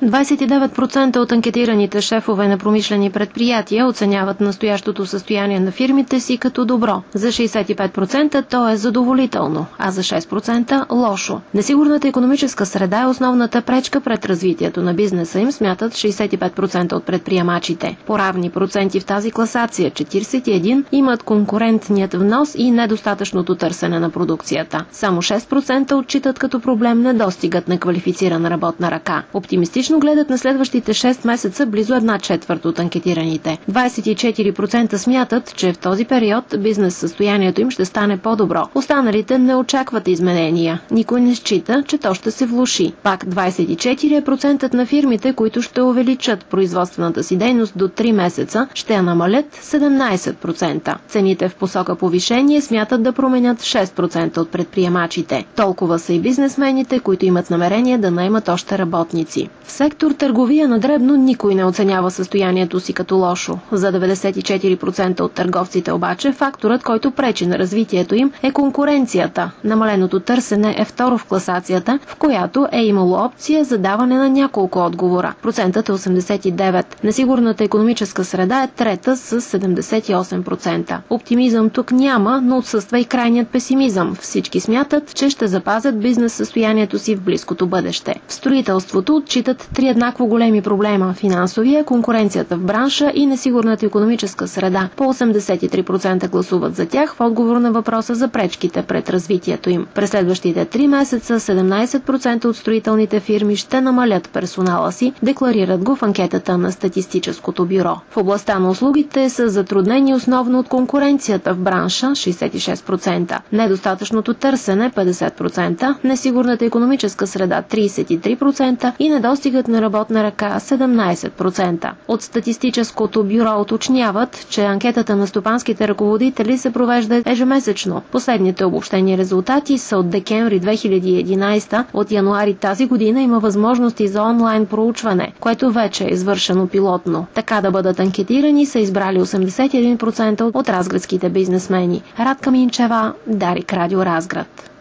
29% от анкетираните шефове на промишлени предприятия оценяват настоящото състояние на фирмите си като добро. За 65% то е задоволително, а за 6% лошо. Несигурната икономическа среда е основната пречка пред развитието на бизнеса им, смятат 65% от предприемачите. По равни проценти в тази класация 41 имат конкурентният внос и недостатъчното търсене на продукцията. Само 6% отчитат като проблем недостигът на квалифицирана работна ръка. Оптимистично гледат на следващите 6 месеца близо 1/4 от анкетираните. 24% смятат, че в този период бизнес състоянието им ще стане по-добро. Останалите не очакват изменения. Никой не счита, че то ще се влоши. Пак 24% е процентът на фирмите, които ще увеличат производствената си дейност до 3 месеца, ще я намалят 17%. Цените в посока повишение смятат да променят 6% от предприемачите. Толкова са и бизнесмените, които имат намерение да наемат още работници. В сектор търговия на дребно никой не оценява състоянието си като лошо. За 94% от търговците обаче факторът, който пречи на развитието им, е конкуренцията. Намаленото търсене е второ в класацията, в която е имало опция за даване на няколко отговора. Процентът е 89%. Несигурната икономическа среда е трета с 78%. Оптимизъм тук няма, но отсъства и крайният песимизъм. Всички смятат, че ще запазят бизнес състоянието си в близкото бъдеще. В строителството отчитат 3 еднакво големи проблема – финансовия, конкуренцията в бранша и несигурната икономическа среда. По 83% гласуват за тях в отговор на въпроса за пречките пред развитието им. През следващите 3 месеца 17% от строителните фирми ще намалят персонала си, декларират го в анкетата на Статистическото бюро. В областта на услугите са затруднени основно от конкуренцията в бранша 66%, недостатъчното търсене 50%, несигурната икономическа среда 33% и недостигът на работна ръка 17%. От Статистическото бюро уточняват, че анкетата на стопанските ръководители се провежда ежемесечно. Последните обобщени резултати са от декември 2011. От януари тази година има възможности за онлайн проучване, което вече е извършено пилотно. Така да бъдат анкетирани са избрали 81% от разградските бизнесмени. Радка Минчева, Дарик, Радио Разград.